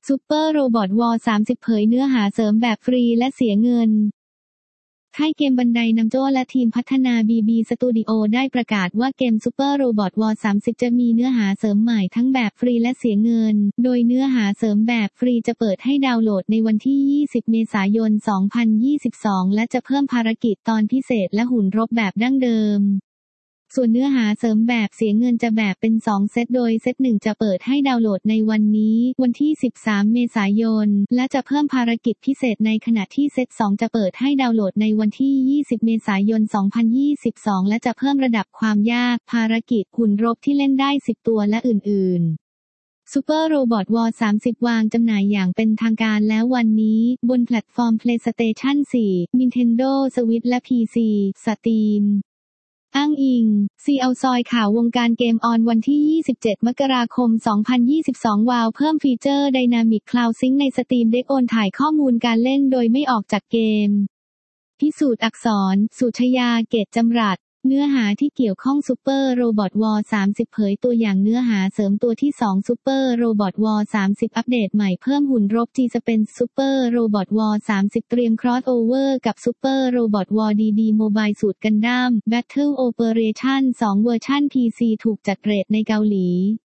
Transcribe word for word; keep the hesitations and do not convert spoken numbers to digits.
Super Robot War สามสิบเผยเนื้อหาเสริมแบบฟรีและเสียเงินค่ายเกมบันไดนัมโจ้และทีมพัฒนา บี บี Studio ได้ประกาศว่าเกม Super Robot War สามสิบจะมีเนื้อหาเสริมใหม่ทั้งแบบฟรีและเสียเงินโดยเนื้อหาเสริมแบบฟรีจะเปิดให้ดาวน์โหลดในวันที่ยี่สิบเมษายนสองพันยี่สิบสองและจะเพิ่มภารกิจตอนพิเศษและหุ่นรบแบบดั้งเดิมส่วนเนื้อหาเสริมแบบเสียเงินจะแบ่งเป็นสองเซตโดยเซตหนึ่งจะเปิดให้ดาวน์โหลดในวันนี้วันที่สิบสามเมษายนและจะเพิ่มภารกิจพิเศษในขณะที่เซตสองจะเปิดให้ดาวน์โหลดในวันที่ยี่สิบเมษายนสองพันยี่สิบสองและจะเพิ่มระดับความยากภารกิจหุ่นรบที่เล่นได้สิบตัวและอื่นๆ Super Robot War สามสิบวางจำหน่ายอย่างเป็นทางการแล้ววันนี้บนแพลตฟอร์ม PlayStation โฟร์ Nintendo Switch และ พี ซี Steamอ้างอิง ซี แอล ซอยข่าววงการเกมออนวันที่ยี่สิบเจ็ดมกราคมสองพันยี่สิบสองวาวเพิ่มฟีเจอร์ Dynamic Cloud Sync ใน Steam Deck โอนถ่ายข้อมูลการเล่นโดยไม่ออกจากเกมพิสูจน์อักษรสุชยาเกตจำรัดเนื้อหาที่เกี่ยวข้อง Super Robot War สามสิบเผยตัวอย่างเนื้อหาเสริมตัวที่สอง Super Robot War สามสิบอัปเดตใหม่เพิ่มหุ่นรบ G จะเป็น Super Robot War สามสิบเตรียม Crossover กับ Super Robot War ดี ดี Mobile สูตรกันดั้ม Battle Operation สองเวอร์ชัน พี ซี ถูกจัดเรทในเกาหลี